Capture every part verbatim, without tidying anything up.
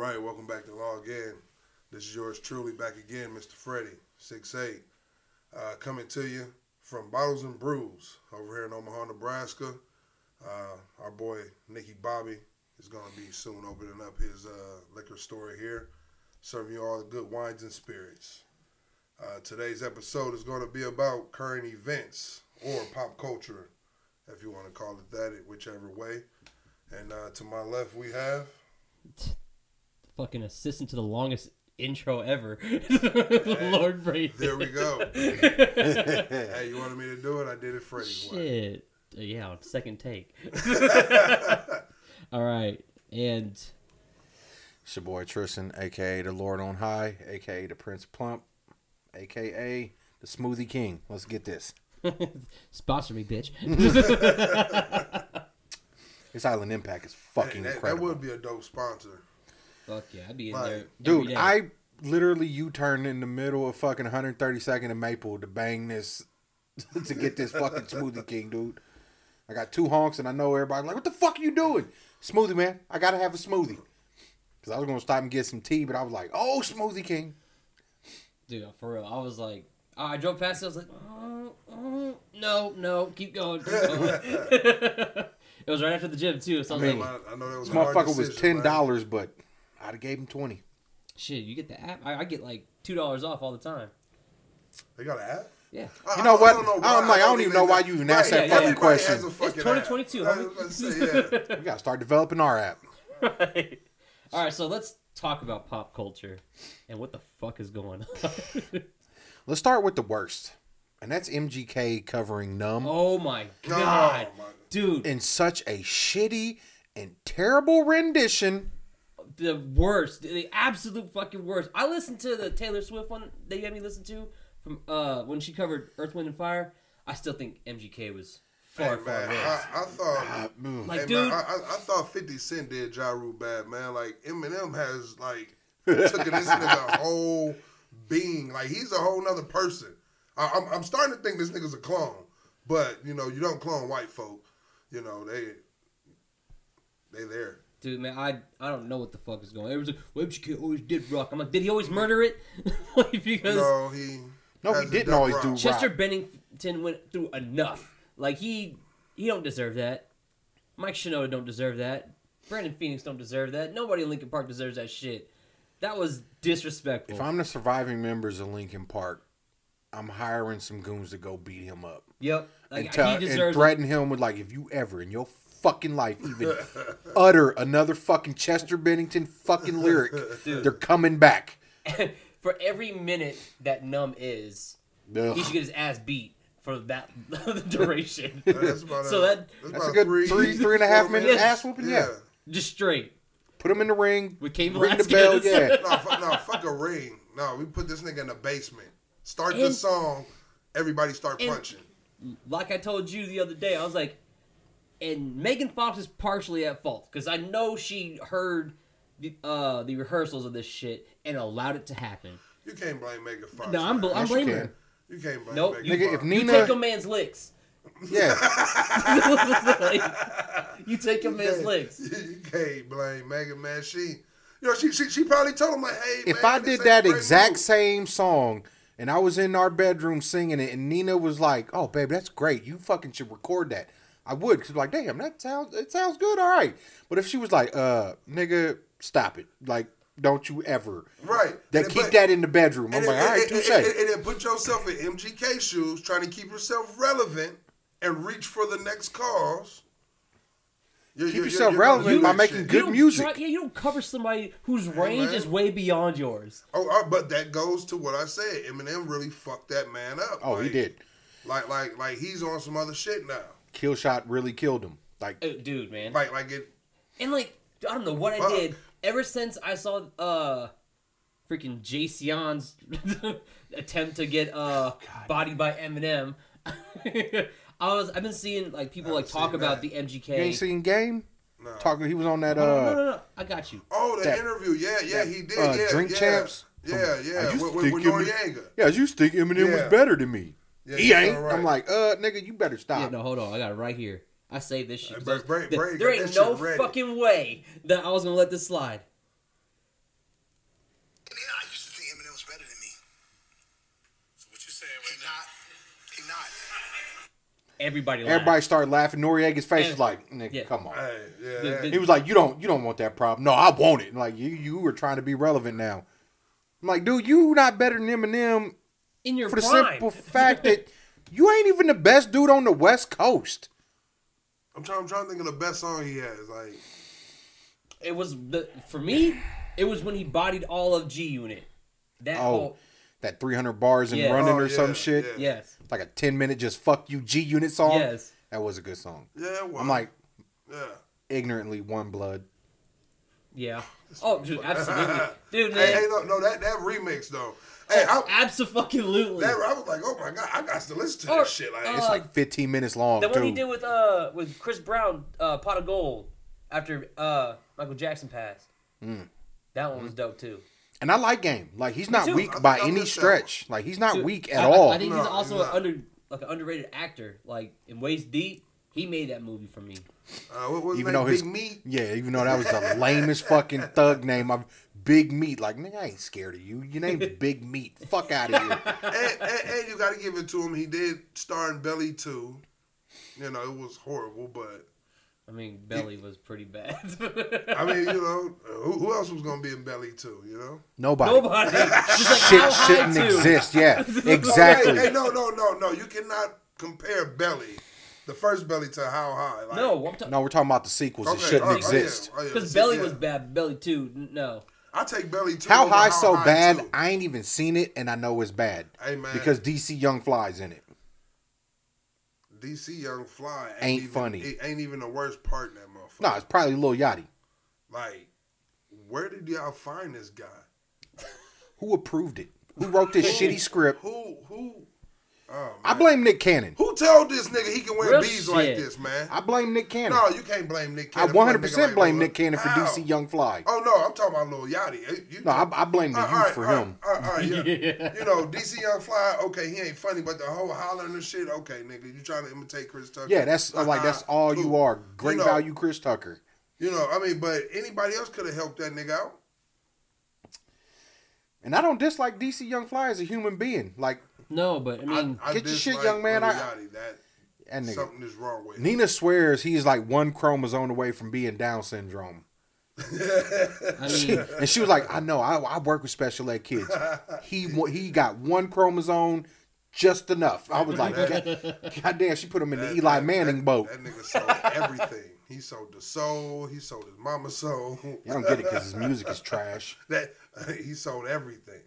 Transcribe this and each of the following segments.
right, welcome back to Log In. This is yours truly back again, Mister Freddie, six eight. Uh, coming to you from Bottles and Brews over here in Omaha, Nebraska. Uh, our boy, Nicky Bobby, is going to be soon opening up his uh, liquor store here, serving you all the good wines and spirits. Uh, today's episode is going to be about current events or pop culture, if you want to call it that, whichever way. And uh, to my left, we have... Fucking assistant to the longest intro ever. Hey, Lord Brady. There we go. Hey, you wanted me to do it? I did it Freddie's way. Shit. Uh, yeah, on second take. All right. And... It's your boy Tristan, a k a. the Lord on High, a k a the Prince Plump, a k a the Smoothie King. Let's get this. Sponsor me, bitch. This Island Impact is fucking hey, that, incredible. That would be a dope sponsor. Fuck yeah, I'd be in like, there. Dude, day. I literally U-turned in the middle of fucking one thirty-second and Maple to bang this, to get this fucking Smoothie King, dude. I got two honks and I know everybody like, what the fuck are you doing? Smoothie, man. I gotta have a smoothie. Because I was going to stop and get some tea, but I was like, oh, Smoothie King. Dude, for real, I was like, I drove past it, I was like, oh, oh, no, no, keep going, keep going. It was right after the gym, too, so I was I mean, like, I, I know that was this a hard motherfucker was decision, ten dollars, man. But I'd have gave him twenty. shit, you get the app? I, I get like two dollars off all the time. They got an app? Yeah. I, You know I, what? I don't know why. I'm like, I don't even know why that- you even asked right, that yeah, fucking yeah. question. Has a fucking It's twenty twenty-two, app. homie. I was about to say, yeah. We got to start developing our app. Right. All right, so let's talk about pop culture and what the fuck is going on. Let's start with the worst. And that's M G K covering Numb Oh my No, god, my- dude, in such a shitty and terrible rendition. the worst, the absolute fucking worst. I listened to the Taylor Swift one that you had me listen to from uh when she covered Earth, Wind and Fire. I still think M G K was far, Hey, far man, worse. I, I thought... Ah, mm. Like, hey, dude, man, I, I, I thought fifty Cent did Ja Rule bad, man. Like, Eminem has, like, taken this nigga whole being. Like, he's a whole nother person. I, I'm, I'm starting to think this nigga's a clone. But, you know, you don't clone white folk. You know, they... They there. Dude, man, I I don't know what the fuck is going on. It was like, well, M G K always did rock. I'm like, did he always murder it? Like, because No, he... No, he hasn't didn't done always rock. do Chester rock. Bennington went through enough. Like, he he don't deserve that. Mike Shinoda don't deserve that. Brandon Phoenix don't deserve that. Nobody in Linkin Park deserves that shit. That was disrespectful. If I'm the surviving members of Linkin Park, I'm hiring some goons to go beat him up. Yep. Like, and, tell, he and deserves threaten him with, like, if you ever in your fucking life even utter another fucking Chester Bennington fucking lyric, Dude. they're coming back. it. For every minute that Numb is, Ugh. he should get his ass beat for that duration. That's about So a, that- that's That's about a good three, three, three and a half four minute minutes. ass whooping, yeah. Just straight. Put him in the ring, With Cain ring the bell, Velasquez. yeah. No, fuck, no, fuck a ring. No, we put this nigga in the basement. Start the And- song. Everybody start and- punching. Like I told you the other day, I was like, and Megan Fox is partially at fault because I know she heard the, uh, the rehearsals of this shit and allowed it to happen. You can't blame Megan Fox. No, I'm, man. I'm Yes, you blaming can. her. You can't blame Nope, Megan you- Nigga, Fox. if You Nina, take a man's licks. yeah, Like, you take a You man's can't- licks. You can't blame Megan, man. She, you know, she she, she probably told him like, hey, if man, I this did ain't that a great exact move. same song and I was in our bedroom singing it and Nina was like, oh, babe, that's great. You fucking should record that. I would. Cause like, damn, that sounds, it sounds good. All right. But if she was like, uh, nigga, stop it. Like, don't you ever. Right. That And keep but- that in the bedroom. I'm And, like, and- all right, and- touche. and, and, and then put yourself in M G K shoes, trying to keep yourself relevant and reach for the next cause. You're, Keep you're- yourself you're gonna relevant do by that making shit. good You don't music. Try, yeah, you don't cover somebody whose range man. is way beyond yours. Oh, uh, but that goes to what I said. Eminem really fucked that man up. Oh, he Like- did. Like, like, like he's on some other shit now. Killshot really killed him. Like, Uh, dude, man. Like, like it. And like, I don't know what I Fuck. did. Ever since I saw uh freaking Jay Sean's attempt to get uh bodied by Eminem, I was I've been seeing like people I like haven't talk seen about that. the M G you K. ain't seen Game? No. Talking, he was on that, no, no, uh, no, no, I got you. Oh, the that- interview. Yeah, yeah, that, he did. uh, yeah, Drink yeah. Champs? Yeah, I yeah. used With, to with, with think Eminem- Noriega. yeah, I used to think Eminem Yeah. was better than me. Yeah, He you're ain't. right. I'm like, uh, nigga, you better stop. Yeah, no, hold on, I got it right here. I saved this shit. 'cause Bray- I was- Bray- there- Bray there got ain't that no shit ready. fucking way that I was gonna let this slide. everybody laughed. Everybody started laughing. Noriega's face And- was like, "Nigga, yeah. come on." Hey, yeah, The- that- the- He was like, "You don't, you don't want that problem." No, I want it. Like you, you were trying to be relevant now. I'm like, dude, you not better than Eminem in your for the prime. simple fact that you ain't even the best dude on the West Coast. I'm trying. I'm trying to think of the best song he has. Like, It was the for me. It was when he bodied all of G Unit. That Oh, whole that three hundred bars and Yeah. running Oh, or some yeah, shit. yeah. yes, Like a ten minute just fuck you G Unit song. yes, That was a good song. yeah, well, I'm like, yeah. ignorantly one blood. yeah. Oh, dude, absolutely, dude. Hey, Man, hey, no, no, that that remix though. Hey, I, absolutely. that, I was like, oh my god, I got to listen to Or- this shit. Like, uh, It's like fifteen minutes long The too. one he did with uh with Chris Brown, uh, Pot of Gold, after uh Michael Jackson passed. Mm. That one was dope too. And I like Game. Like he's not too. I weak think by I any missed that stretch. Like he's not Dude, weak at I, all. I think No, he's also he's an not. under like an underrated actor. Like in Waist Deep, he made that movie for me. uh, what was even his though name? his Big Meat. yeah, even though that was the lamest fucking thug name of Big Meat. Like nigga, I ain't scared of you. Your name's Big Meat. Fuck out of here. and, and, and you got to give it to him. He did star in Belly too. You know, it was horrible, but I mean, Belly was pretty bad. I mean, you know, who, who else was gonna be in Belly too? You know, Nobody. Nobody. Just like Shit how high shouldn't too. exist. Yeah, exactly. Hey, hey, no, no, no, no. You cannot compare Belly, the first Belly, to How High. Like, No, I'm talking No, we're talking about the sequels. okay, it shouldn't oh, oh, yeah, exist. oh, yeah, because see, Belly yeah. was bad. Belly two, n- no. I take Belly too. How over High so High bad? too. I ain't even seen it, and I know it's bad Hey man, because D C Young Fly's in it. D C Young Fly ain't, Ain't even, funny. It ain't even the worst part in that motherfucker. No, it's probably Lil Yachty. Like, where did y'all find this guy? Who approved it? Who wrote this shitty script? Who who? Oh, man. I blame Nick Cannon. Who told this nigga he can wear Real beads like shit. this, man? I blame Nick Cannon. No, you can't blame Nick I Cannon. for a one hundred nigga percent like blame Lil- Nick Cannon for How? D C Young Fly. Oh no, I'm talking about Lil Yachty. Hey, You No, I, talk- I blame the All youth right, for all right, him. all right, all right, yeah. Yeah. You know, D C Young Fly, okay, he ain't funny, but the whole hollering and shit, okay, nigga, you trying to imitate Chris Tucker? Yeah, that's uh, like that's all you Cool. are. Great You know, value, Chris Tucker. You know, I mean, but anybody else could have helped that nigga out. And I don't dislike D C Young Fly as a human being. Like, No, but I mean, I, I get your shit, dislike young man. Lil I- Yachty. That and nigga, something is wrong with him. Nina swears he's like one chromosome away from being Down syndrome. I mean, And she was like, I know, I, I work with special ed kids. He wa- he got one chromosome just enough. I was like, God, God damn, she put him in the That- Eli that- Manning that, boat. That nigga sold everything. He sold the soul. He sold his mama's soul. I don't get it because his music is trash. That he sold everything.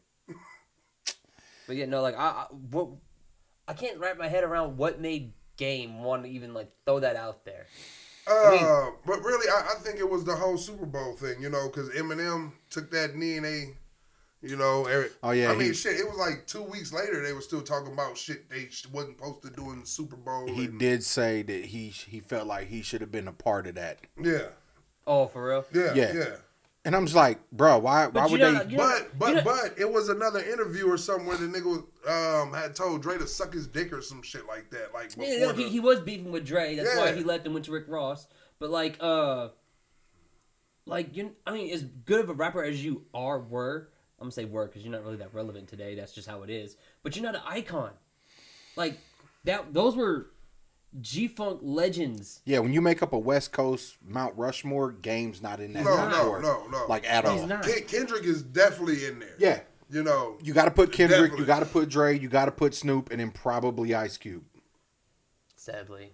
but yeah, no, like I, I, what, I can't wrap my head around what made Game want to even like throw that out there. Uh, mean- but really, I, I think it was the whole Super Bowl thing, you know, because Eminem took that knee and they, you know, Eric. Oh, yeah, I mean, he- shit. It was like two weeks later they were still talking about shit they sh- wasn't supposed to do in the Super Bowl. He and, did say that he he felt like he should have been a part of that. Yeah, Oh, for real? yeah, Yeah. yeah. And I'm just like, bro, why why But would you they? know- you know- But but you know- but it was another interview or something where the nigga was, um had told Dre to suck his dick or some shit like that. Like before Yeah, no, the, he, he was beefing with Dre. That's why Yeah. he left and went to Rick Ross. But like, uh, like you, I mean, as good of a rapper as you are, were I'm gonna say were because you're not really that relevant today. That's just how it is. But you're not an icon. Like that. Those were G-Funk legends. Yeah, when you make up a West Coast Mount Rushmore, Game's not in that no top no four, no no like at He's all. not. Ken- Kendrick is definitely in there. Yeah, You know, you got to put Kendrick, Definitely. you got to put Dre, you got to put Snoop, and then probably Ice Cube. Sadly,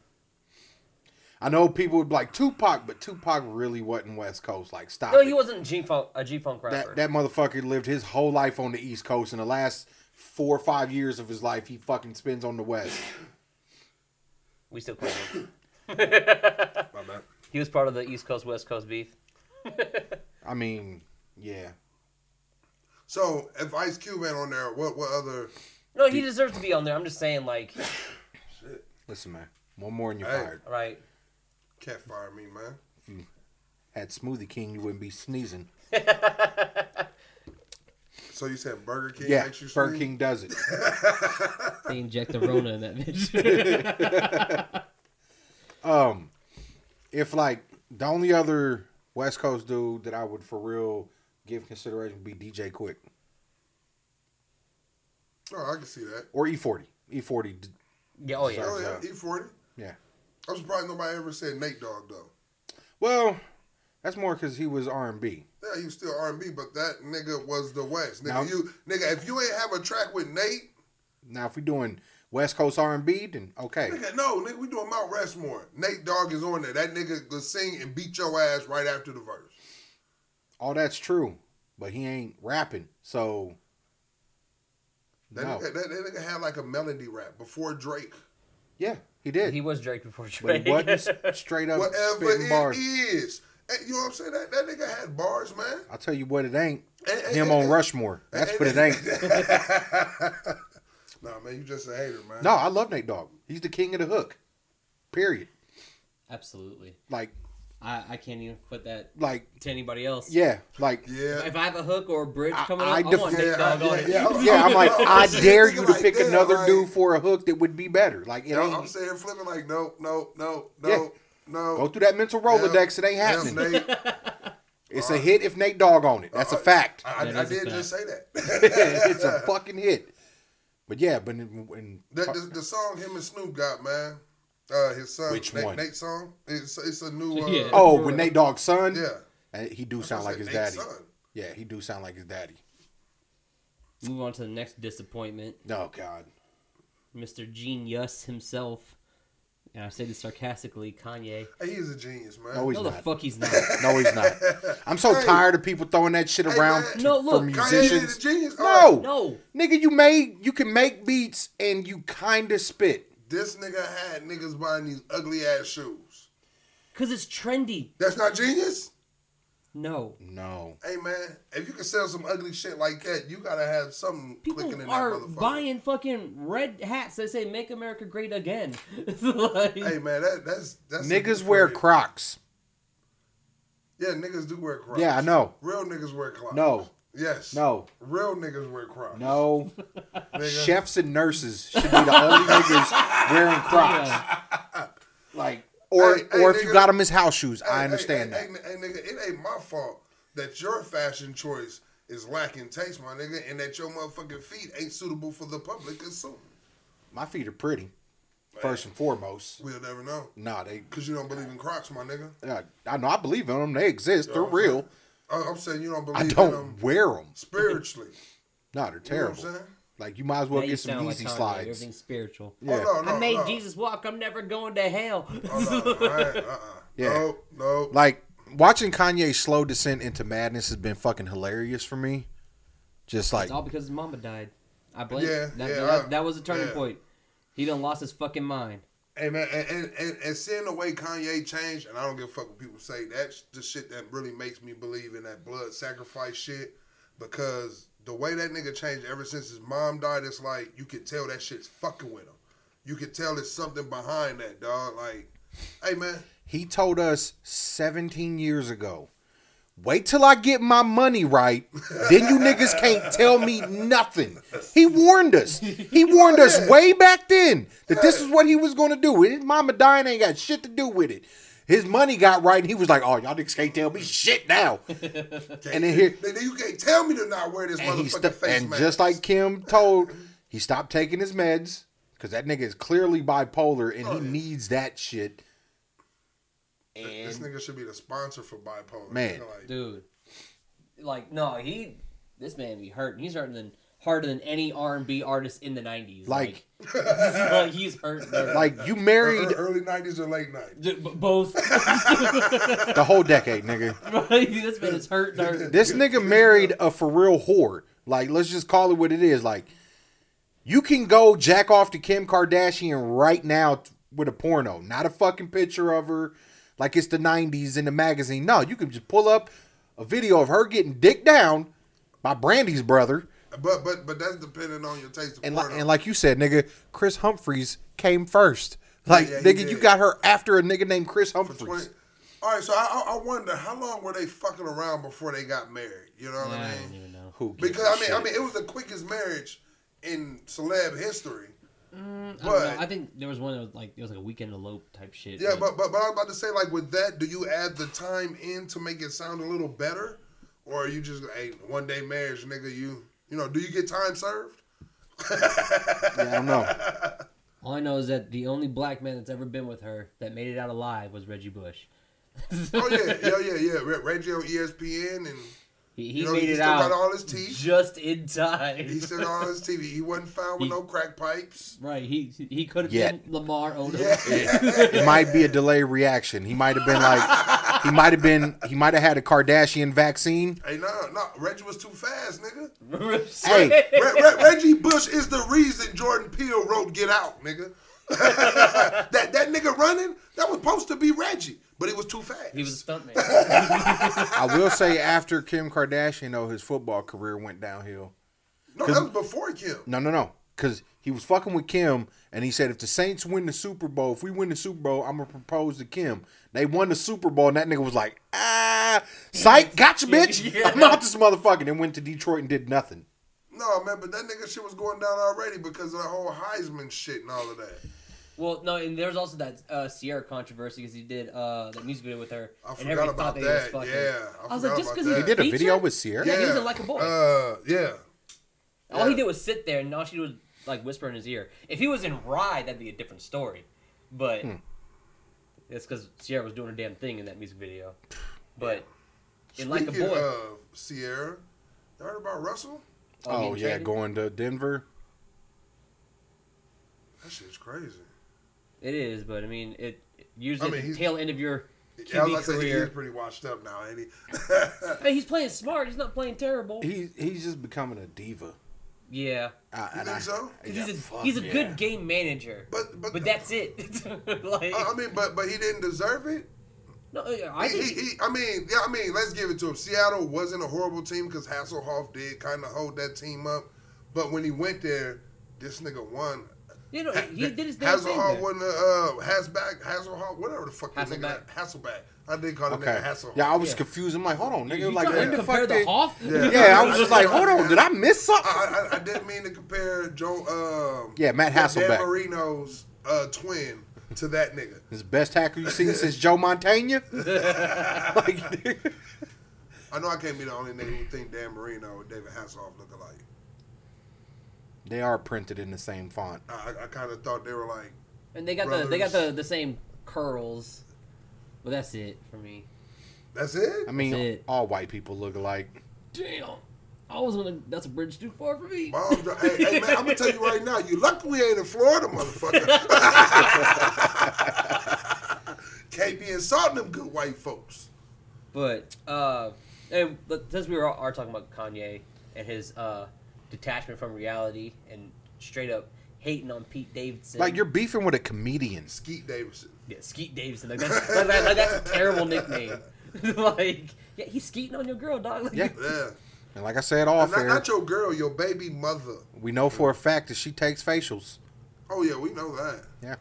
I know people would be like Tupac, but Tupac really wasn't West Coast. Like, stop no, it. he wasn't G-Funk a G-Funk rapper. That that motherfucker lived his whole life on the East Coast, and the last four or five years of his life, he fucking spends on the West. we still claim him. my bad. He was part of the East Coast West Coast beef. I mean, yeah. So if Ice Cube ain't on there, what what other? No, he deserves to be on there. I'm just saying, like, Shit, Listen, man, one more and you're Hey. fired. right? can't fire me, man. Had Smoothie King, you wouldn't be sneezing. So you said Burger King Yeah, makes you Burger sneeze? King does it. They inject the Rona in that bitch. Um, if like the only other West Coast dude that I would for real give consideration would be D J Quick Oh, I can see that. or E forty. E forty. d- yeah, oh yeah. Oh Sorry. yeah, E forty. Yeah. I'm surprised nobody ever said Nate Dogg though. Well, that's more because he was R and B. Yeah, he was still R and B, but that nigga was the West. Nigga, Now- you nigga, if you ain't have a track with Nate, Now, if we doing West Coast R and B, then okay. nigga, no, nigga, we doing Mount Rushmore. Nate Dogg is on there. That nigga could sing and beat your ass right after the verse. All that's true, but he ain't rapping. So, That, no. nigga, that, that nigga had like a melody rap before Drake. Yeah, he did. He was Drake before but Drake. he wasn't s- straight up Whatever spitting it bars. is. Hey, you know what I'm saying? That, that nigga had bars, man. I'll tell you what, it ain't. And- and- Him and- on Rushmore. That's and- what it ain't. Nah, man, you just a hater, man. No, I love Nate Dogg. He's the king of the hook. Period. Absolutely. Like, I, I can't even put that like, to anybody else. yeah, like, Yeah. If I have a hook or a bridge I- coming I up, I, def- want Yeah, Nate Dogg yeah, on it. yeah, I'm- yeah, I'm like, I I'm dare thinking you to like pick that, another like- dude for a hook that would be better. Like, it You know, ain't. I'm saying flipping like, no, no, no, no, Yeah. no. Go through that mental Rolodex. It ain't happening. Damn, Nate. It's a hit if Nate Dogg on it. That's a fact. I, That I, I is a did fact. just say that. It's a fucking hit. But yeah, but in, in, The, the, the song him and Snoop got, man. Uh, his son, Which Nate, one? Nate's song. It's it's a new. Uh, Yeah. oh, with Nate Dogg's son, yeah. Uh, he do I sound said like his Nate's daddy. son. Yeah, he do sound like his daddy. Move on to the next disappointment. Oh God, Mister Genius himself. And I say this sarcastically, Kanye. Hey, he is a genius, man. No, he's No, the not. fuck he's not. No, he's not. I'm so Hey. tired of people throwing that shit Hey, around man. t- No, look, for Kanye musicians. is a genius. No. All right. No. Nigga, you made you can make beats and you kind of spit. This nigga had niggas buying these ugly ass shoes. Because it's trendy. That's not genius. No. No, Hey man, if you can sell some ugly shit like that, you gotta have something clicking People in are that motherfucker. buying fucking red hats that say "Make America Great Again." Like, Hey man, that that's that's niggas a- wear Crocs. Yeah, niggas do wear Crocs. Yeah, I know. Real niggas wear Crocs. No, Yes. no, Real niggas wear Crocs. no. Nigga. Chefs and nurses should be the only niggas wearing Crocs. Like, or Hey, hey, or if you nigga. got them as house shoes, Hey, I understand hey, that. Hey, hey, nigga, it ain't my fault that your fashion choice is lacking taste, my nigga, and that your motherfucking feet ain't suitable for the public consumer. My feet are pretty, first and foremost. We'll never know. Nah, they. Because you don't believe in Crocs, my nigga. Uh, I know I believe in them. They exist. They're You know what I'm real. saying? I- I'm saying you don't believe I in don't them wear them. spiritually. No, they're You know what terrible. I'm saying? Like you might as well now you get some sound like easy Kanye. slides. Everything's spiritual. Yeah. Oh, no, no, I made no. Jesus walk. I'm never going to hell. Oh, no, I ain't, uh-uh. Yeah. No, no. Like watching Kanye's slow descent into madness has been fucking hilarious for me. Just like It's all because his mama died. I blame. Yeah, that, yeah, that, I- that was a turning yeah. point. He done lost his fucking mind. Hey man, and, and, and, and seeing the way Kanye changed, and I don't give a fuck what people say, that's the shit that really makes me believe in that blood sacrifice shit. Because the way that nigga changed ever since his mom died, it's like you could tell that shit's fucking with him. You could tell there's something behind that, dog. Like, hey man, he told us seventeen years ago, wait till I get my money right, then you niggas can't tell me nothing. He warned us. He warned us way back then that this is what he was going to do. His mama dying ain't got shit to do with it. His money got right, and he was like, oh, y'all niggas can't tell me shit now. And then here, then you can't tell me to not wear this and, he motherfucking st- face and mask. just like Kim told, he stopped taking his meds because that nigga is clearly bipolar, and Oh, he yeah. needs that shit. this And nigga should be the sponsor for bipolar. Man. Nigga, like, Dude. Like, no, he... This man be hurt. He's hurting than harder than any R and B artist in the nineties. Like- Like, like he's hurt. there. like you married ear- early nineties or late nineties. D- b- both. the whole decade, nigga. This man is hurt. hurt. This nigga married a for real whore. Like, let's just call it what it is. Like, you can go jack off to Kim Kardashian right now t- with a porno. Not a fucking picture of her like it's the nineties in the magazine. No, you can just pull up a video of her getting dick down by Brandy's brother. But but but that's depending on your taste of And, li- porno. and like you said, nigga, Chris Humphreys came first. Like, Yeah, he nigga, did. you got her after a nigga named Chris For Humphreys. twenty All right, so I, I I wonder how long were they fucking around before they got married? You know what I I don't mean? even know. Who gives Because a I mean, shit? I mean, it was the quickest marriage in celeb history. I, don't But- know. I think there was one that was like, it was like a weekend elope type shit. Yeah, but, but but I was about to say, like, with that, do you add the time in to make it sound a little better, or are you just hey, one day marriage, nigga? You you know, do you get time served? Yeah, I don't know. All I know is that the only black man that's ever been with her that made it out alive was Reggie Bush. Oh yeah, yeah, yeah, yeah. Re- Reggie on E S P N and He, he you know, made he it still out got all his teeth. just in time. He still got all his teeth. He wasn't found with He- no crack pipes. Right, he he could have Yet. been Lamar Odom. Yeah. It might be a delayed reaction. He might have been like, he might have been, he might have had a Kardashian vaccine. Hey, no, no, Reggie was too fast, nigga. Hey. Re- Re- Reggie Bush is the reason Jordan Peele wrote Get Out, nigga. that that nigga running, that was supposed to be Reggie, but he was too fast. He was a stuntman. I will say after Kim Kardashian, though, his football career went downhill. no, that was before Kim. No, no, no. Because he was fucking with Kim, and he said, if the Saints win the Super Bowl, if we win the Super Bowl, I'm going to propose to Kim. They won the Super Bowl, and that nigga was like, ah, psych, gotcha, bitch. Yeah. I'm out this motherfucker. And then went to Detroit and did nothing. No, man, but that nigga shit was going down already because of the whole Heisman shit and all of that. Well, no, and there's also that uh, Sierra controversy because he did uh, that music video with her. I and forgot everybody about thought that he was that. fucking- Yeah, I, I was like, forgot just about because that. He did a Feature? video with Sierra? Yeah, he was in Like a Boy. Uh, yeah. All he Yeah. did was sit there, and all she did was like whisper in his ear. If he was in Ride, that'd be a different story. But Hmm. it's because Sierra was doing her damn thing in that music video. But in Like a Speaking Boy, of Sierra, you heard about Russell? Oh, getting yeah, traded? going to Denver. That shit's crazy. It is, but I mean, it usually I mean, at the he's- tail end of your Yeah, I Q B was gonna say he career. is pretty washed up now, ain't he? I mean, he's playing smart. He's not playing terrible. He, he's just becoming a diva. yeah, I, You and think I- so? 'Cause yeah, he's a fuck he's a yeah. good game manager. But but, But that's it. like, I I mean, but but he didn't deserve it. no, I he, think he, he, I mean, yeah, I mean, let's give it to him. Seattle wasn't a horrible team because Hasselhoff did kind of hold that team up. But when he went there, this nigga won. you know he did his damn thing Hasselhoff there. wasn't a uh, Hasback, Hasselhoff, whatever the fuck that nigga Hasselback. Hasselback. I did call the Okay. nigga Hasselhoff. Yeah, I was Yeah. confused. I'm like, hold on, nigga. You like, trying what to the compare fuck the did- Hoff? Yeah. Yeah, I was just like, hold on, did I miss something? I, I, I didn't mean to compare Joe. Um, Yeah, Matt Dan Hasselbeck. Marino's uh, twin to that nigga. His best tackle you've seen since Joe Montana? like, I know I can't be the only nigga who think Dan Marino and David Hasselhoff look alike. they are printed in the same font. I, I kind of thought they were like, And they got the they got brothers. the, the same curls. But that's it for me. that's it? I mean, That's it. all white people look alike. Damn. I was gonna. That's a bridge too far for me. Mom, hey, hey, man, I'm gonna tell you right now. You lucky we ain't in Florida, motherfucker. Can't be insulting them good white folks. But uh, and, but since we were are talking about Kanye and his uh detachment from reality and straight up hating on Pete Davidson, Like, you're beefing with a comedian. Skeet Davidson. yeah, Skeet Davidson. Like that's, like, that- like, that's a terrible nickname. like yeah, he's skeeting on your girl, dog. Like, Yeah. Yeah. And like I said off not, air, not your girl, your baby mother. we know for a fact that she takes facials. Oh yeah, we know that. Yeah.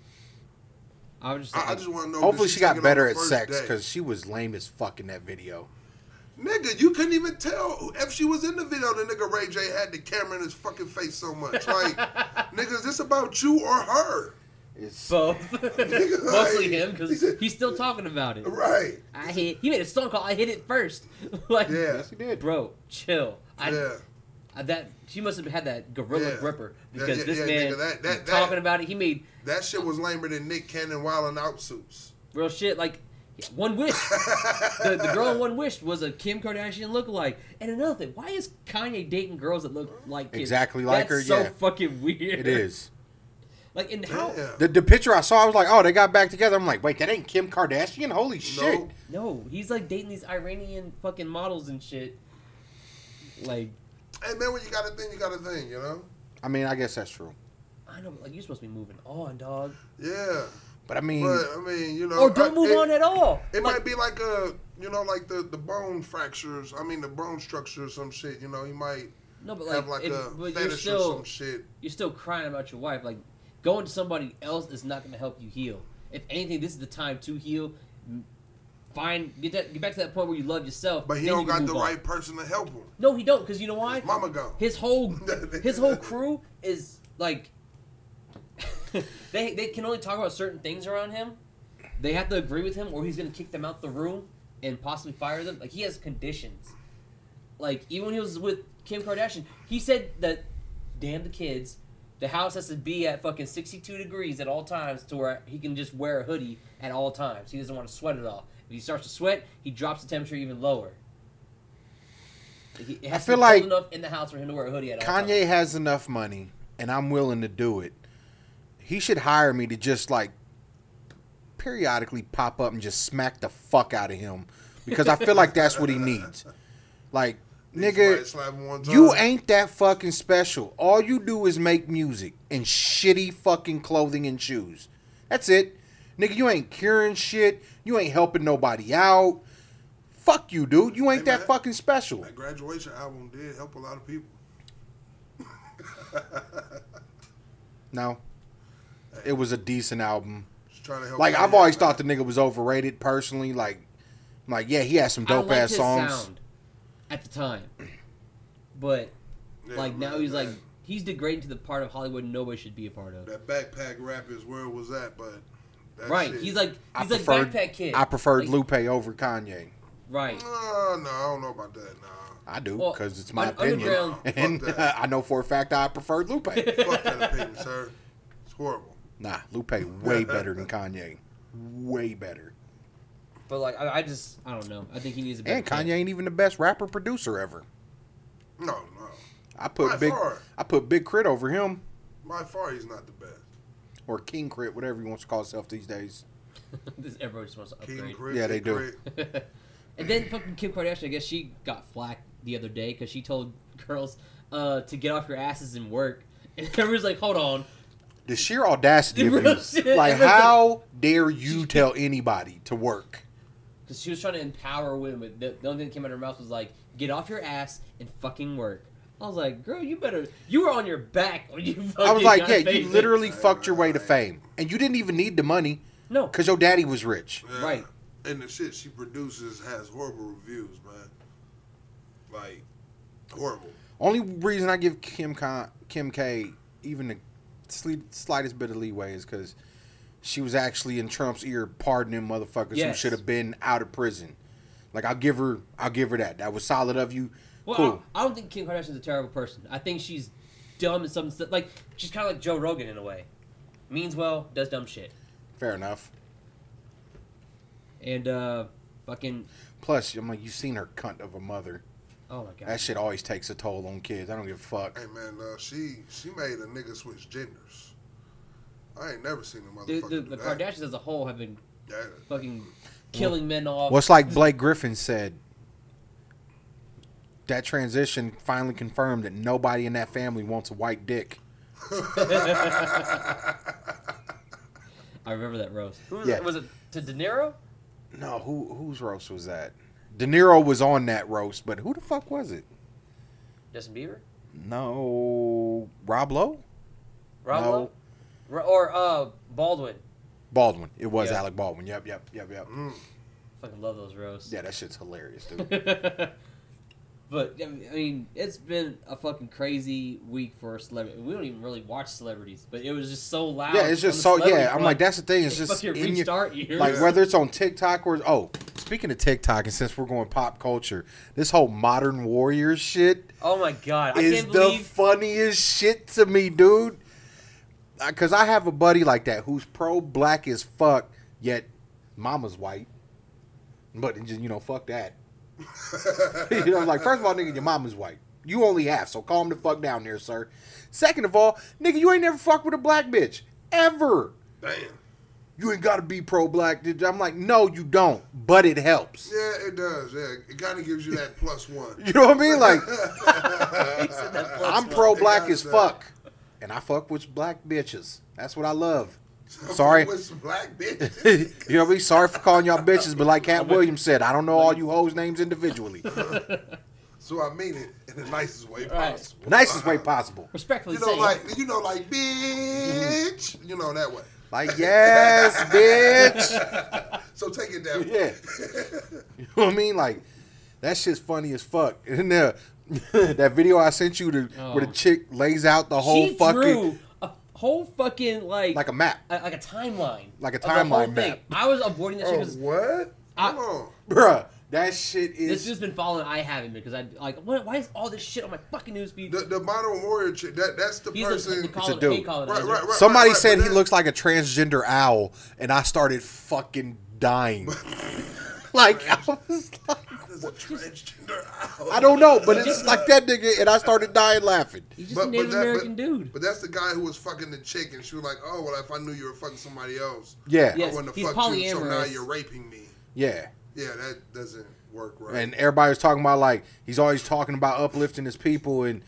I was just. I, I just want to know. Hopefully did she got take it on better the at first sex day? because she was lame as fuck in that video. Nigga, you couldn't even tell if she was in the video. The nigga Ray J had the camera in his fucking face so much. Like, nigga, is this about you or her? It's both. Nigga, Mostly like, him he because said- he's still talking about it. Right. I hit. He made a song called "I Hit It First." like, Yeah. yes, he did. bro, chill. I, Yeah. I that she must have had that gorilla Yeah. gripper Yeah, because yeah, this yeah, man nigga, that- that- talking that- about it. He made That shit was lamer than Nick Cannon wilding out suits. real shit. Like One Wish, the, the girl in One Wish was a Kim Kardashian lookalike. And another thing, why is Kanye dating girls that look like Kim? Exactly like That's her, So yeah. fucking weird. It is. Like, and how? Yeah. The, the picture I saw, I was like, oh, they got back together. I'm like, wait, that ain't Kim Kardashian? Holy shit. No. No, he's like dating these Iranian fucking models and shit. Like, Hey man, when you got a thing, you got a thing, you know? I mean, I guess that's true. I know, but like you're supposed to be moving on, dog. Yeah. But I mean, But I mean, you know, Or don't I- move it, on at all. It Like, might be like a, you know, like the, the bone fractures. I mean, the bone structure or some shit. You know, he might no, but like, have like if, a but you're fetish or still some shit. you're still crying about your wife. Like, going to somebody else is not going to help you heal. If anything, this is the time to heal. Find get that get back to that point where you love yourself. But he then don't you can got the move on. right person to help him. No, he don't, because you know why? His mama gone. His whole his whole crew is like they they can only talk about certain things around him. They have to agree with him, or he's gonna kick them out the room and possibly fire them. Like, he has conditions. Like, even when he was with Kim Kardashian, he said that damn the kids, The house has to be at fucking sixty-two degrees at all times to where he can just wear a hoodie at all times. He doesn't want to sweat it off. If he starts to sweat, he drops the temperature even lower. It has I to feel be like cold enough in the house for him to wear a hoodie at all times. Kanye has enough money, and I'm willing to do it. He should hire me to just like periodically pop up and just smack the fuck out of him, because I feel like that's what he needs. Like, nigga, Slap him one time. you ain't that fucking special. All you do is make music and shitty fucking clothing and shoes. That's it. Nigga, you ain't curing shit. You ain't helping nobody out. Fuck you, dude. You ain't Hey, that man. fucking special. That graduation album did help a lot of people. No. It was a decent album. Just trying to help Like, out I've here, always man. thought the nigga was overrated personally. Like, like yeah, he had some I dope liked ass his songs. sound at the time, but Yeah, like now man, he's like man. he's degrading to the part of Hollywood nobody should be a part of. That backpack rap is where it was at, but that Right? shit- He's like I he's like preferred, backpack kid. I preferred Like, Lupe over Kanye. Right. Uh, no, I don't know about that. Nah, I do, Well, because it's my un- opinion. Underground- And Fuck that. I know for a fact I preferred Lupe. fuck that opinion, sir. It's horrible. Nah, Lupe way better than Kanye. Way better. But like I, I just I don't know. I think he needs a better And kid. Kanye ain't even the best rapper producer ever. No, no. I put By big far. I put Big Crit over him. By far, he's not the best. Or King Crit, whatever he wants to call himself these days. This everybody just wants to King upgrade. Crit, Yeah, they Big do. Crit. And then fucking Kim Kardashian, I guess she got flack the other day because she told girls uh, to get off your asses and work. And everyone's like, hold on. The sheer audacity of Real you. shit. Like, Everyone's how dare you tell anybody to work? Because she was trying to empower women. The, the only thing that came out of her mouth was like, get off your ass and fucking work. I was like, girl, you better. You were on your back when you fucking I was like, got yeah, you famous. literally fucked your way to fame. And you didn't even need the money No. because your daddy was rich. Yeah. Right. And the shit she produces has horrible reviews, man. Like, horrible. Only reason I give Kim Con- Kim K even the sli- slightest bit of leeway is because she was actually in Trump's ear pardoning motherfuckers who Yes. should have been out of prison. Like, I'll give her, I'll give her that. That was solid of you. Well, Cool. I, I don't think Kim Kardashian's a terrible person. I think she's dumb and some stuff. Like, she's kind of like Joe Rogan in a way. Means well, does dumb shit. Fair enough. And, uh, fucking. Plus, I'm like, you seen her cunt of a mother. Oh my god. That shit always takes a toll on kids. I don't give a fuck. Hey, man, uh, she she made a nigga switch genders. I ain't never seen a The, motherfucker the, do the that. Kardashians as a whole have been That- fucking killing men off. What's like Blake Griffin said, that transition finally confirmed that nobody in that family wants a white dick. I remember that roast. Who was, Yeah. it? was it to De Niro? No, who whose roast was that? De Niro was on that roast, but who the fuck was it? Justin Bieber? No, Rob Lowe? Rob No. Lowe? Ro- Or uh, Baldwin? Baldwin. It was Yeah. Alec Baldwin. Yep, yep, yep, yep. Mm. Fucking love those roasts. Yeah, that shit's hilarious, dude. But I mean, it's been a fucking crazy week for celebrity. We don't even really watch celebrities, but it was just so loud. Yeah, it's on just the so celebrity yeah. I'm front. like, that's the thing. It's It just fucking in reached your, our ears. like Yeah. whether it's on TikTok or oh, speaking of TikTok, and since we're going pop culture, this whole modern warriors shit Oh my god, I is can't the believe. funniest shit to me, dude. Because I have a buddy like that who's pro black as fuck, yet mama's white. But it just, you know, fuck that. You know, like, first of all, nigga, your mama's white. You only half, so calm the fuck down there, sir. Second of all, nigga, you ain't never fucked with a black bitch. Ever. Damn. You ain't got to be pro-black. I'm like, no, you don't. But it helps. Yeah, it does. Yeah, it kind of gives you that plus one. You know what I mean? Like, He said that plus I'm one. pro-black It as does fuck. And I fuck with black bitches. That's what I love. Sorry. With some black bitches. You know what I mean? Sorry for calling y'all bitches, but like Cat Williams said, I don't know all you hoes' names individually. So I mean it in the nicest way Right. possible. Nicest way possible. Respectfully You know, saying, like you know, like bitch. You know that way. Like, yes, bitch. So take it that way. Yeah. You know what I mean? Like, that shit's funny as fuck. And uh, that video I sent you to, where the Oh. chick lays out the whole she fucking... drew a whole fucking like Like a map. a, like a timeline, Like a of the whole timeline thing. map. I was avoiding that shit Oh, because what? I- Come on. Bruh, That shit is. This just been following. I haven't because I like. What, why is all this shit on my fucking newsfeed? The, the modern warrior chick. That that's the He's person. a, It's a colon, dude. a colonizer. Right, right, right. Somebody right, said but he that- looks like a transgender owl, and I started fucking dying. Like I was like, There's a transgender owl. I don't know, but it's like that nigga, and I started dying laughing. He's just But- a but Native that- American but- dude. But that's the guy who was fucking the chick, and she was like, "Oh, well, if I knew you were fucking somebody else, Yeah, Yes, I wouldn't he's have fucked you. So now polyamorous. you're raping me." yeah. Yeah, that doesn't work right. And everybody was talking about like he's always talking about uplifting his people, and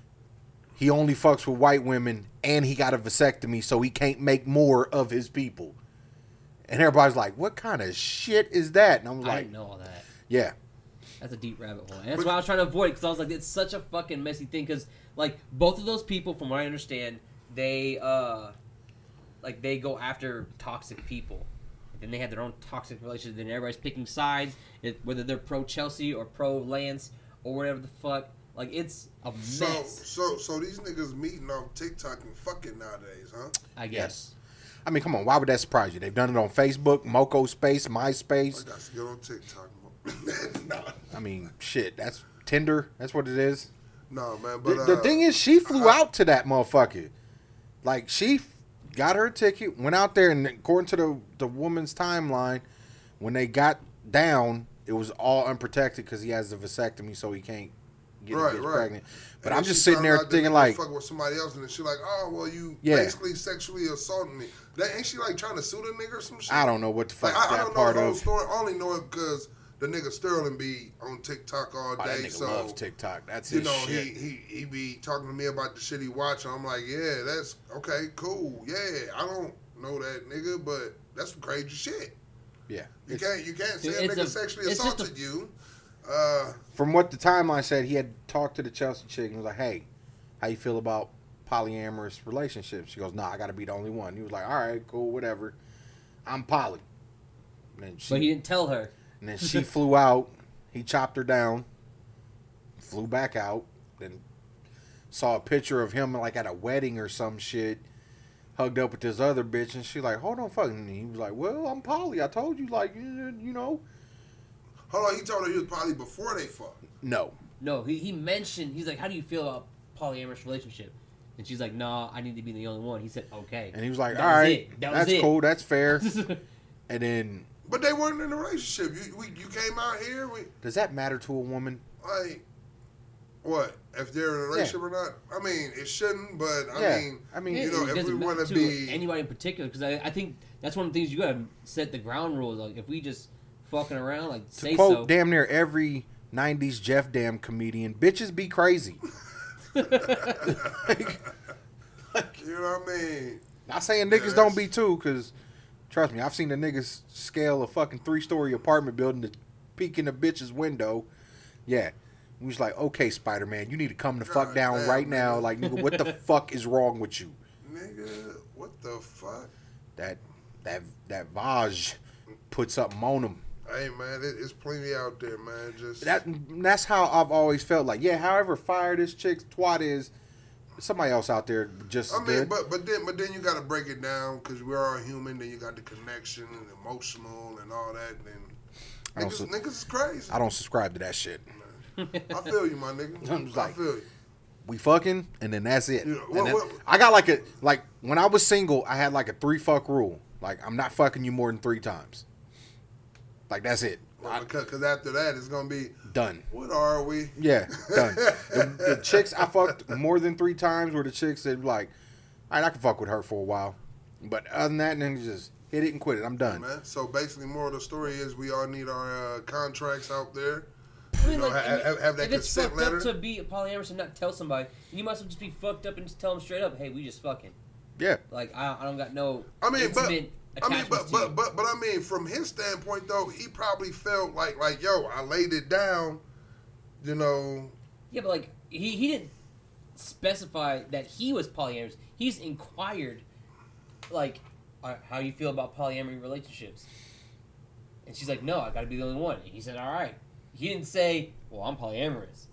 he only fucks with white women, and he got a vasectomy, so he can't make more of his people. And everybody's like, "What kind of shit is that?" And I was I like, didn't know all that. "Yeah, That's a deep rabbit hole. And that's But- why I was trying to avoid it because I was like, it's such a fucking messy thing. Because like both of those people, from what I understand, they uh, like they go after toxic people. And then they have their own toxic relationship. Then everybody's picking sides, it, whether they're pro Chelsea or pro Lance or whatever the fuck. Like it's a so, mess. so, so these niggas meeting off TikTok and fucking nowadays, huh? I guess. I mean, come on, why would that surprise you? They've done it on Facebook, Moco Space, I MySpace. got to get on TikTok. no, I mean, shit, that's Tinder. That's what it is." no, man. The, But the uh, thing is, she flew I- out to that motherfucker. Like, she f- got her ticket, went out there, and according to the, the woman's timeline, when they got down, it was all unprotected because he has a vasectomy, so he can't get Right, a bitch right. pregnant. But and I'm then just she sitting found there out that thinking, nigga like, fucking with somebody else, and then she like, "Oh, well, you Yeah. basically sexually assaulting me." That ain't she like trying to sue the nigga or some shit? I don't know what the fuck Like, I, I that don't know part the whole of. story. I only know it because the nigga Sterling be on TikTok all Oh, that day. nigga so loves TikTok. That's you his know, shit. he, he he be talking to me about the shit he watching. I'm like, yeah, that's okay, cool. Yeah, I don't know that nigga, but that's some crazy shit. yeah. You It's- can't you can't say a It's nigga a- sexually it's just a- assaulted you. Uh, From what the timeline said, he had talked to the Chelsea chick and was like, "Hey, how you feel about polyamorous relationships?" She goes, "Nah, I got to be the only one." He was like, "All right, cool, whatever. I'm poly." And then she, But he didn't tell her. and then she flew out. He chopped her down, flew back out, then saw a picture of him like at a wedding or some shit, hugged up with this other bitch, and she like, "Hold on, fucking." He was like, "Well, I'm poly. I told you, like, you, you know." hold on, he told her he was poly before they fucked. No. No, he, he mentioned, he's like, how do you feel about polyamorous relationship? And she's like, nah, I need to be the only one. He said, okay. And he was like, That "All was right, it. That was that's it." cool, that's fair." And then, But they weren't in a relationship. You we, you came out here. We, does that matter to a woman? like, what? If they're in a relationship or not? I mean, it shouldn't, but I Yeah, mean, I mean, It- you know, it if we doesn't want matter to to be. anybody in particular, because I, I think that's one of the things you gotta set the ground rules. Like, if we just fucking around, like, To say quote so. damn near every nineties Jeff Dam comedian, bitches be crazy. You know what I mean? Not saying niggas don't be too, because trust me, I've seen the niggas scale a fucking three story apartment building to peek in a bitch's window. Yeah. We was like, "Okay, Spider Man, you need to come the fuck God down damn, right now." nigga. Like, nigga, what the fuck is wrong with you? Nigga, what the fuck? That that that Vaj put something on him. Hey, man, it, it's plenty out there, man. Just That that's how I've always felt. Like, yeah, however fire this chick's twat is, somebody else out there just as I mean, good. but but then but then you got to break it down because we're all human. Then you got the connection and emotional and all that. And I don't niggas, su- niggas is crazy. I don't subscribe to that shit. I feel you, my nigga. I'm just I like- feel you. We fucking, and then that's it. You know, And what- then what- I got like a like when I was single, I had like a three fuck rule. Like, I'm not fucking you more than three times. Like, that's it. I- Because cause after that, it's gonna be done. what are we? Yeah, done. the, the chicks I fucked more than three times were the chicks that like, all right, I can fuck with her for a while, but other than that, then just hit it and quit it. I'm done. Man. So basically, moral of the story is we all need our uh, contracts out there. I mean, You know, like, ha- if- have- have that if it's consent fucked letter. up to be polyamorous and not tell somebody, you might as well just be fucked up and just tell them straight up, hey, we just fucking. Yeah. Like, I, I don't got no I mean, but intimate I mean, attachments but to you. but but but I mean, from his standpoint though, he probably felt like like yo, I laid it down, you know. Yeah, but like he, he didn't specify that he was polyamorous. He's inquired, like, uh, how you feel about polyamory relationships, and she's like, no, I got to be the only one. And he said, all right. He didn't say, well, I'm polyamorous.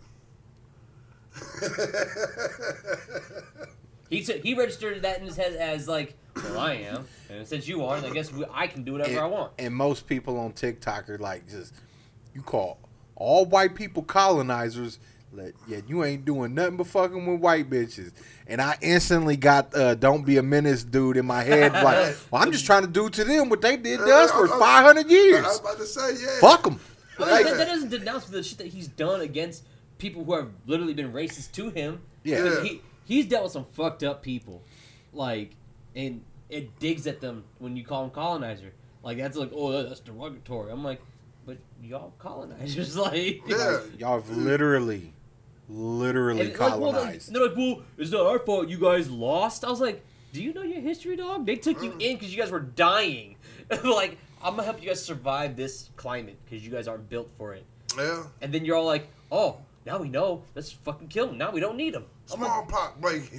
He said he registered that in his head as like, well, I am, and since you are, then I guess we, I can do whatever and, I want. And most people on TikTok are like just You call all white people colonizers. Like, yeah, you ain't doing nothing but fucking with white bitches. And I instantly got uh, "Don't Be a Menace" dude in my head. Like, well, I'm just trying to do to them what they did to us for five hundred years. I was about to say, yeah. Fuck them. I mean, that, that doesn't denounce the shit that he's done against people who have literally been racist to him. Yeah. Yeah. He, he's dealt with some fucked up people. Like, and it digs at them when you call him colonizer. Like, that's like, oh, that's derogatory. I'm like, but y'all colonizers. Like, Yeah. Y'all have literally, literally and, like, well, colonized. they're like, well, it's not our fault you guys lost. I was like, do you know your history, dog? They took you in because you guys were dying. Like, I'm going to help you guys survive this climate because you guys aren't built for it. Yeah. And then you're all like, oh, now we know. Let's fucking kill them. Now we don't need them. Smallpox breaking.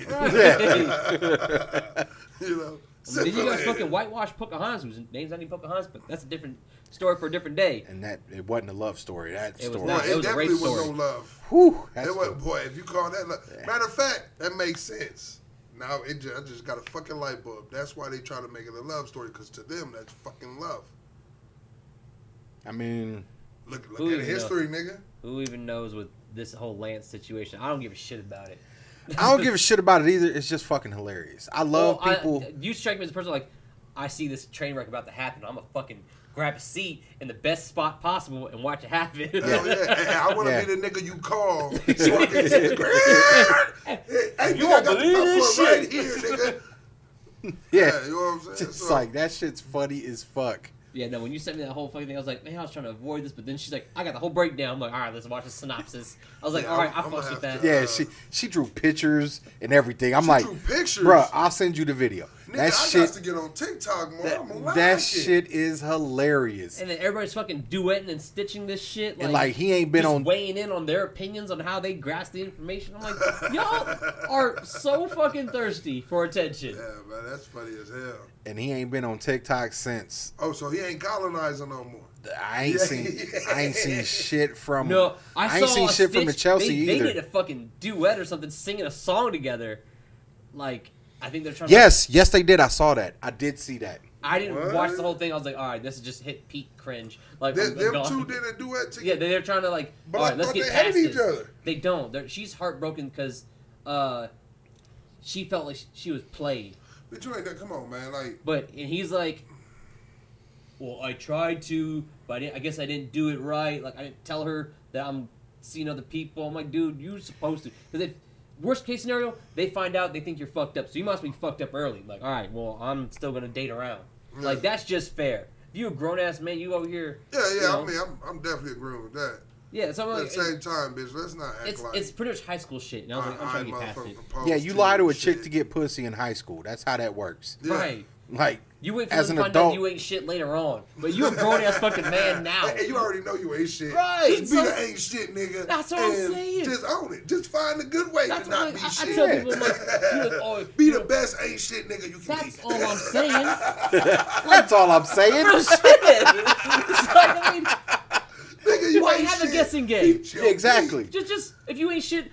Yeah. You know. Then you guys syphilis. fucking whitewash Pocahontas, whose name's not even Pocahontas, but that's a different story for a different day. And that it wasn't a love story. That It was story. Boy, not. it, It was a definitely rape was story. no love. Whew, that's It was, the- boy, if you call that love. Matter of fact, that makes sense. Now, it just, I just got a fucking light bulb. That's why they try to make it a love story, because to them, that's fucking love. I mean, Look, look Who at even history, nigga. Who even knows with this whole Lance situation? I don't give a shit about it. I don't give a shit about it either. It's just fucking hilarious. I love Well, I- people. you strike me as a person like, I see this train wreck about to happen. I'm gonna fucking grab a seat in the best spot possible and watch it happen. Hell yeah. And, and I want to Yeah. be the nigga you call so I can hit the ground. Hey, You nigga, I won't got the believe this popcorn right shit. here, nigga. yeah, you know what I'm saying? just So- like that shit's funny as fuck. Yeah, no, when you sent me that whole fucking thing, I was like, man, I was trying to avoid this, but then she's like, I got the whole breakdown. I'm like, all right, let's watch the synopsis. I was like, Yeah, all right, I I'm- I'm fucks gonna with that. have to- Yeah, Uh, she she drew pictures and everything. I'm She like, drew pictures. bruh, I'll send you the video. Nigga, that I shit, got to get on TikTok more. I'm gonna that, like that it. shit is hilarious. And then everybody's fucking duetting and stitching this shit. Like, And like he ain't been just on. weighing in on their opinions on how they grasp the information. I'm like, y'all are so fucking thirsty for attention. Yeah, man, that's funny as hell. And he ain't been on TikTok since. Oh, so he ain't colonizing no more. I ain't Yeah. seen. I ain't seen shit from. No, I, ain't saw seen a shit from the stitch- Chelsea they, either. They did a fucking duet or something, singing a song together. Like, I think they're trying. Yes, yes, they did. I saw that. I did see that. to, I didn't What? watch the whole thing. I was like, all right, this is just hit peak cringe. Like, Them, I'm them gone. two did a duet together. Yeah, they're trying to like. But all I right, let's thought get they past hated each this. other. They don't. They're, she's heartbroken because uh, she felt like she was played. But you ain't that. Come on, man. Like, But and he's like, well, I tried to, but I, didn't, I guess I didn't do it right. Like, I didn't tell her that I'm seeing other people. I'm like, dude, you're supposed to. Because if worst case scenario, they find out, they think you're fucked up. So you must be fucked up early. Like, all right, well, I'm still gonna date around. Yeah. Like, that's just fair. If you a grown ass man, you over here. yeah, yeah. you know, I mean, I'm, I'm definitely agreeing with that. yeah. So I'm But like, at the same time, bitch, let's not act it's like. it's pretty much high school shit. And I was like, I'm trying to get past it. motherfucking opposed Yeah, you lie to a shit. chick to get pussy in high school. That's how that works. Yeah. Right. Like, You wait for as them an to find out adult, you ain't shit later on. But you a grown ass fucking man now. And you already know you ain't shit. Right, Just be so- the ain't shit, nigga. That's what I'm and saying. Just own it. Just find a good way That's to what not I, be I, I shit. tell people, I'm like, you look, oh, Be you the know, best ain't shit nigga you can That's be. all I'm saying. that's all I'm saying. Real shit. It's like, I mean, Nigga, you why ain't have a shit. guessing game? Be your Yeah, exactly. just, just if you ain't shit,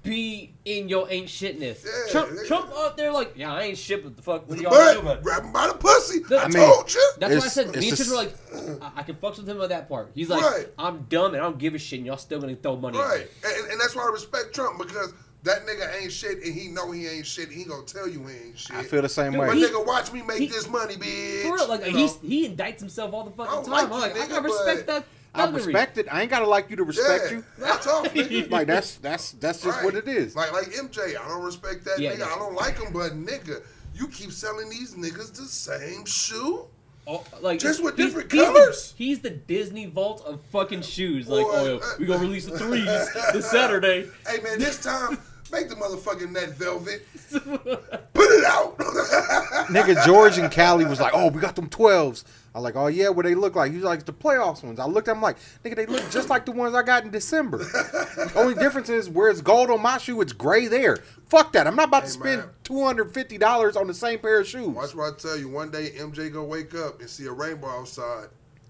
be in your ain't shitness. Yeah, Trump, nigga. Trump out there like, yeah, I ain't shit. What the fuck? What do y'all gonna do about But it? grab him by the pussy. I I, mean, told you. That's why I It's- said it's me and just- Tish were like, I, I can fuck with him on that part. He's like, Right. I'm dumb and I don't give a shit, and y'all still gonna throw money at me. Right. And, and that's why I respect Trump, because that nigga ain't shit and he know he ain't shit. He gonna tell you he ain't shit. I feel the same Dude, But way. he- nigga, watch me make he- this money, bitch. For real, like You he's, know? he indicts himself all the I fucking don't time. like I'm you, like, I nigga, gotta respect but- that. I thuggery. respect it. I ain't gotta like you to respect yeah, you. That's all, nigga. Like that's that's that's just Right. what it is. Like like M J, I don't respect that Yeah, nigga. yeah. I don't like him, but nigga, you keep selling these niggas the same shoe. Oh, like Just with he's- different he's the- colors? He's the Disney Vault of fucking shoes. Like, Boy, oh, yeah, uh, we gonna release the threes this Saturday. Hey man, this time make the motherfucking net velvet. Put it out. Nigga, George and Callie was like, "Oh, we got them twelves." I'm like, "Oh yeah, what they look like?" He's like, "The playoffs ones." I looked at him like, "Nigga, they look just like the ones I got in December." The only difference is where it's gold on my shoe, it's gray there. Fuck that. I'm not about to Hey, spend man. two hundred fifty dollars on the same pair of shoes. Watch what I tell you. One day M J gonna wake up and see a rainbow outside.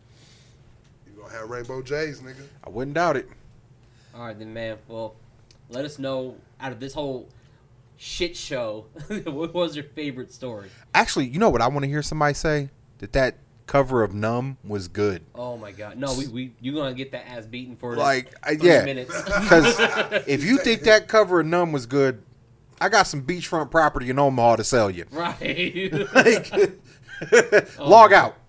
You gonna have rainbow J's, nigga. I wouldn't doubt it. All right, then, man. Well, let us know out of this whole shit show, what was your favorite story? Actually, you know what I want to hear somebody say? That that cover of Numb was good. Oh my god, no, we we you gonna get that ass beaten for Like, I- thirty yeah. minutes. Because if you think that cover of Numb was good, I got some beachfront property in Omaha to sell you. Right. Like, log out.